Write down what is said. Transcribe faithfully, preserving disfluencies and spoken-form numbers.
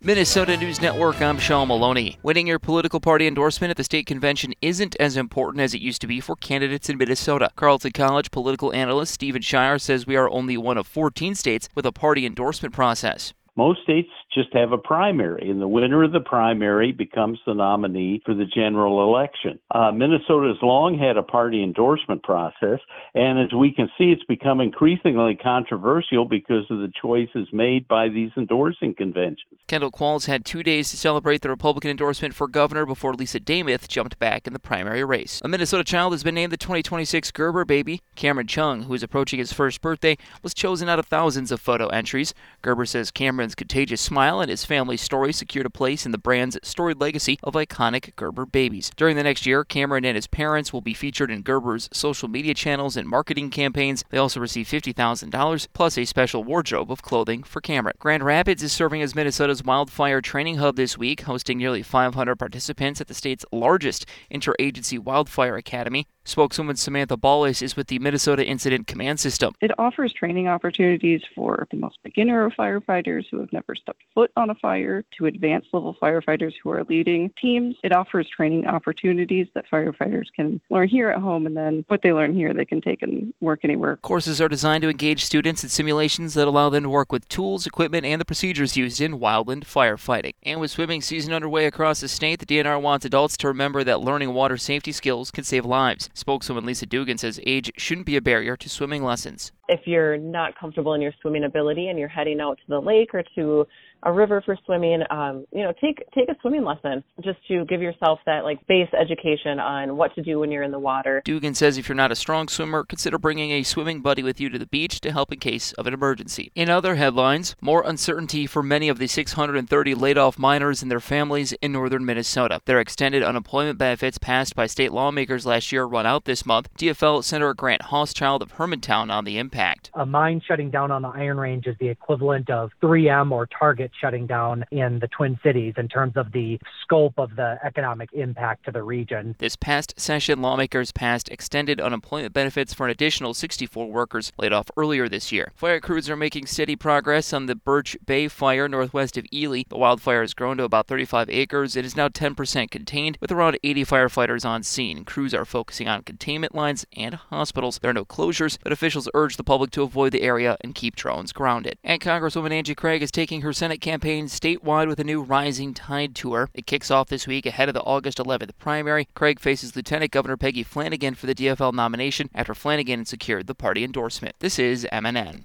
Minnesota News Network, I'm Sean Maloney. Winning your political party endorsement at the state convention isn't as important as it used to be for candidates in Minnesota. Carleton College political analyst Stephen Shire says we are only one of fourteen states with a party endorsement process. Most states just have a primary, and the winner of the primary becomes the nominee for the general election. Uh, Minnesota has long had a party endorsement process, and as we can see, it's become increasingly controversial because of the choices made by these endorsing conventions. Kendall Qualls had two days to celebrate the Republican endorsement for governor before Lisa Damith jumped back in the primary race. A Minnesota child has been named the twenty twenty-six Gerber baby. Cameron Chung, who is approaching his first birthday, was chosen out of thousands of photo entries. Gerber says Cameron's contagious smile and his family's story secured a place in the brand's storied legacy of iconic Gerber babies. During the next year, Cameron and his parents will be featured in Gerber's social media channels and marketing campaigns. They also receive fifty thousand dollars plus a special wardrobe of clothing for Cameron. Grand Rapids is serving as Minnesota's wildfire training hub this week, hosting nearly five hundred participants at the state's largest interagency wildfire academy. Spokeswoman Samantha Ballas is with the Minnesota Incident Command System. It offers training opportunities for the most beginner of firefighters who have never stepped foot on a fire to advanced level firefighters who are leading teams. It offers training opportunities that firefighters can learn here at home, and then what they learn here they can take and work anywhere. Courses are designed to engage students in simulations that allow them to work with tools, equipment, and the procedures used in wildland firefighting. And with swimming season underway across the state, the D N R wants adults to remember that learning water safety skills can save lives. Spokeswoman Lisa Dugan says age shouldn't be a barrier to swimming lessons. If you're not comfortable in your swimming ability and you're heading out to the lake or to a river for swimming, um, you know, take take a swimming lesson just to give yourself that like base education on what to do when you're in the water. Dugan says if you're not a strong swimmer, consider bringing a swimming buddy with you to the beach to help in case of an emergency. In other headlines, more uncertainty for many of the six hundred thirty laid-off miners and their families in northern Minnesota. Their extended unemployment benefits passed by state lawmakers last year run out this month. D F L Senator Grant Hauschild of Hermantown on the impact. A mine shutting down on the Iron Range is the equivalent of three M or Target shutting down in the Twin Cities in terms of the scope of the economic impact to the region. This past session, lawmakers passed extended unemployment benefits for an additional sixty-four workers laid off earlier this year. Fire crews are making steady progress on the Birch Bay fire northwest of Ely. The wildfire has grown to about thirty-five acres. It is now ten percent contained, with around eighty firefighters on scene. Crews are focusing on containment lines and hospitals. There are no closures, but officials urge the public to avoid the area and keep drones grounded. And Congresswoman Angie Craig is taking her Senate campaign statewide with a new Rising Tide tour. It kicks off this week ahead of the August eleventh primary. Craig faces Lieutenant Governor Peggy Flanagan for the D F L nomination after Flanagan secured the party endorsement. This is M N N.